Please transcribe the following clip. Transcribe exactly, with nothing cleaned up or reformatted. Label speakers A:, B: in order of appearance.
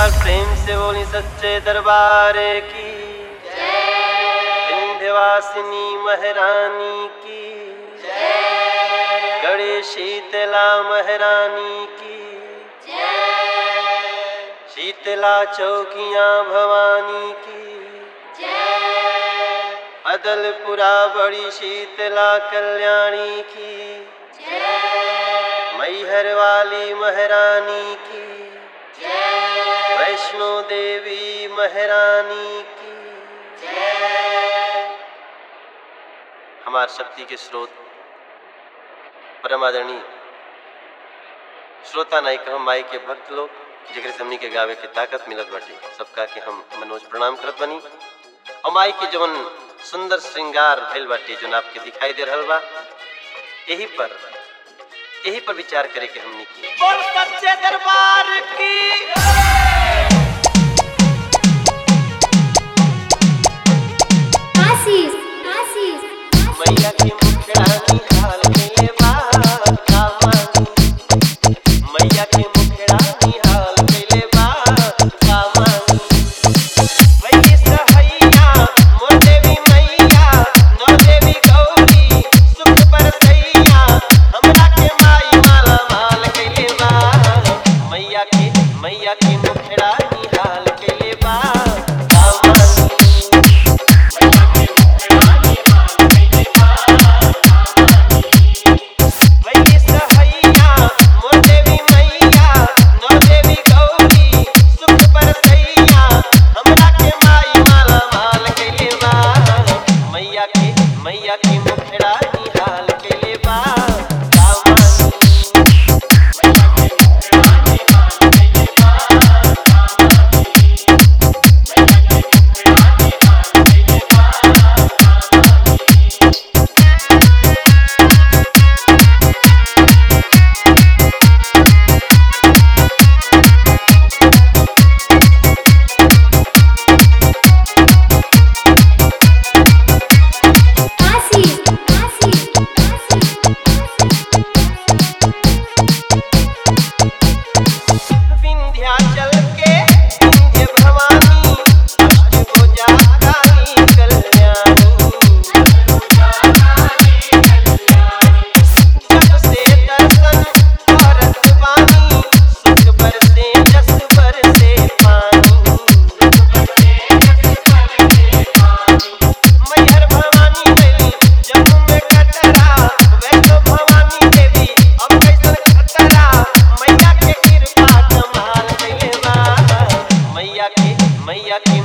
A: बार प्रेम से बोली सच्चे दरबार की विंध्यवासिनी महारानी की गढ़े शीतला महारानी की शीतला चौकियां भवानी की अदलपुरा बड़ी शीतला कल्याणी की मैहर वाली महारानी की वैष्णो देवी महारानी की हमार शक्ति के स्रोत परम आदरणीय श्रोता नायक हम माई के भक्त लोग जेकरे से हमनी के गावे के ताकत मिलत बाटे सबका के हम मनोज प्रणाम करत बनी और माई के जवन सुंदर श्रृंगार भइल बाटे जो आपके दिखाई दे रहल बा यही पर यही पर विचार करे के हमनी की बोल सच्चे दरबार की
B: आशीष आशीष
A: मैया की मुखड़ानी हाल में बात कामानी मैया की मुखड़ानी हाल में बात कामानी वही सहैया मोर देवी मैया नौ देवी गौरी सुख बरसैया हमरा के माई माला माल कइले बा मैया की मैया की मुखड़ानी हाल कइले बा कामानी मैया की मुखड़ानी हाल कइले बा कामानी मैया की